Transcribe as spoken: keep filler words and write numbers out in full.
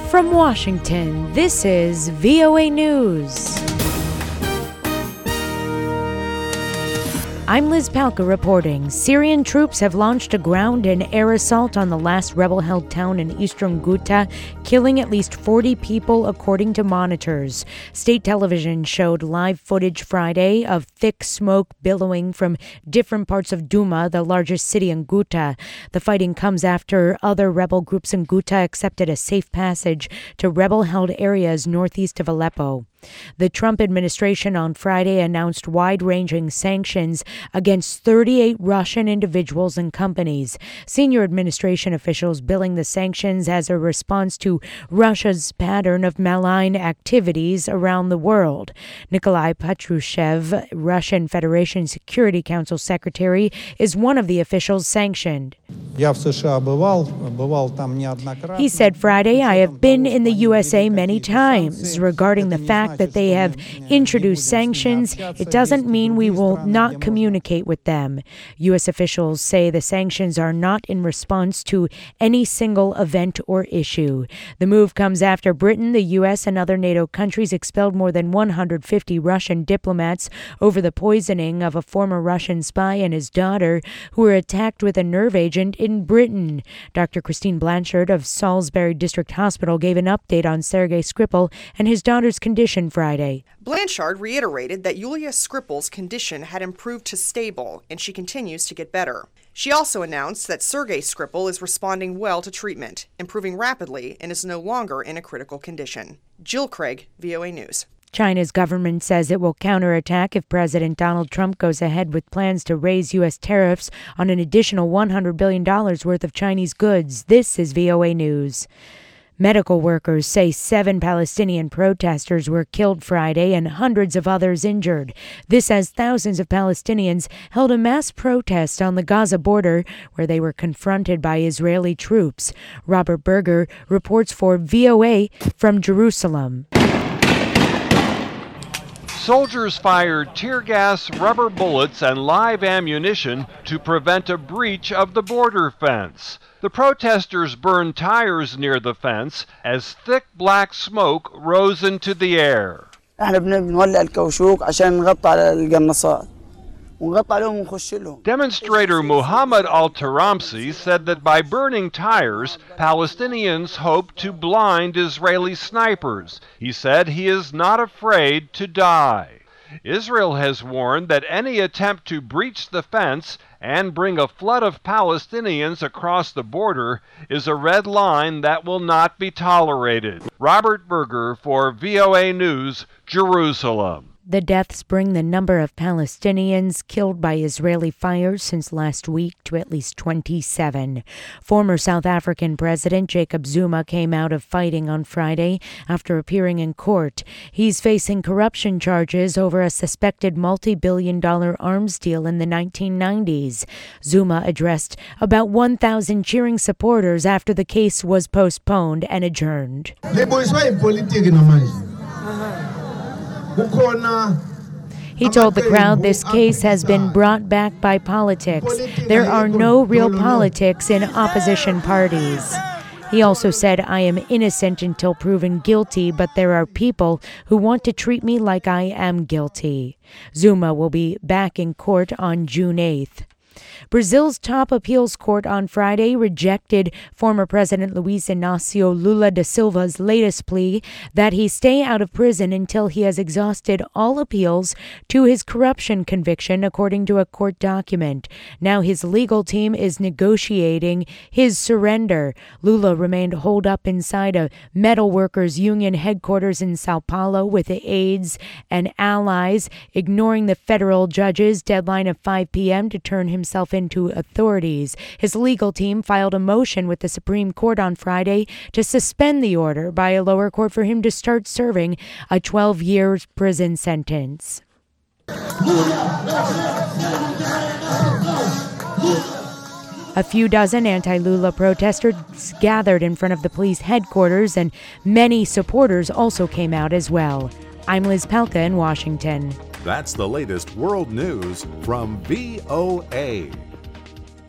From Washington, this is V O A News. I'm Liz Palka reporting. Syrian troops have launched a ground and air assault on the last rebel-held town in eastern Ghouta, killing at least forty people, according to monitors. State television showed live footage Friday of thick smoke billowing from different parts of Douma, the largest city in Ghouta. The fighting comes after other rebel groups in Ghouta accepted a safe passage to rebel-held areas northeast of Aleppo. The Trump administration on Friday announced wide-ranging sanctions against thirty-eight Russian individuals and companies. Senior administration officials billing the sanctions as a response to Russia's pattern of malign activities around the world. Nikolai Patrushev, Russian Federation Security Council secretary, is one of the officials sanctioned. He said Friday, "I have been in the U S A many times. Regarding the fact that they have introduced sanctions, it doesn't mean we will not communicate with them." U S officials say the sanctions are not in response to any single event or issue. The move comes after Britain, the U S, and other NATO countries expelled more than one hundred fifty Russian diplomats over the poisoning of a former Russian spy and his daughter, who were attacked with a nerve agent in Britain. Doctor Christine Blanchard of Salisbury District Hospital gave an update on Sergei Skripal and his daughter's condition Friday. Blanchard reiterated that Yulia Skripal's condition had improved to stable, and she continues to get better. She also announced that Sergei Skripal is responding well to treatment, improving rapidly, and is no longer in a critical condition. Jill Craig, V O A News. China's government says it will counterattack if President Donald Trump goes ahead with plans to raise U S tariffs on an additional one hundred billion dollars worth of Chinese goods. This is V O A News. Medical workers say seven Palestinian protesters were killed Friday and hundreds of others injured. This as thousands of Palestinians held a mass protest on the Gaza border where they were confronted by Israeli troops. Robert Berger reports for V O A from Jerusalem. Soldiers fired tear gas, rubber bullets, and live ammunition to prevent a breach of the border fence. The protesters burned tires near the fence as thick black smoke rose into the air. Demonstrator Muhammad Al-Taramsi said that by burning tires, Palestinians hope to blind Israeli snipers. He said he is not afraid to die. Israel has warned that any attempt to breach the fence and bring a flood of Palestinians across the border is a red line that will not be tolerated. Robert Berger for V O A News, Jerusalem. The deaths bring the number of Palestinians killed by Israeli fire since last week to at least twenty-seven. Former South African President Jacob Zuma came out of fighting on Friday after appearing in court. He's facing corruption charges over a suspected multi-billion dollar arms deal in the nineteen nineties. Zuma addressed about one thousand cheering supporters after the case was postponed and adjourned. He told the crowd this case has been brought back by politics. There are no real politics in opposition parties. He also said, "I am innocent until proven guilty, but there are people who want to treat me like I am guilty." Zuma will be back in court on June eighth. Brazil's top appeals court on Friday rejected former President Luiz Inácio Lula da Silva's latest plea that he stay out of prison until he has exhausted all appeals to his corruption conviction, according to a court document. Now his legal team is negotiating his surrender. Lula remained holed up inside a metal workers union headquarters in Sao Paulo with aides and allies, ignoring the federal judge's deadline of five p.m. to turn himself into authorities. His legal team filed a motion with the Supreme Court on Friday to suspend the order by a lower court for him to start serving a twelve-year prison sentence. A few dozen anti-Lula protesters gathered in front of the police headquarters, and many supporters also came out as well. I'm Liz Palka in Washington. That's the latest world news from V O A.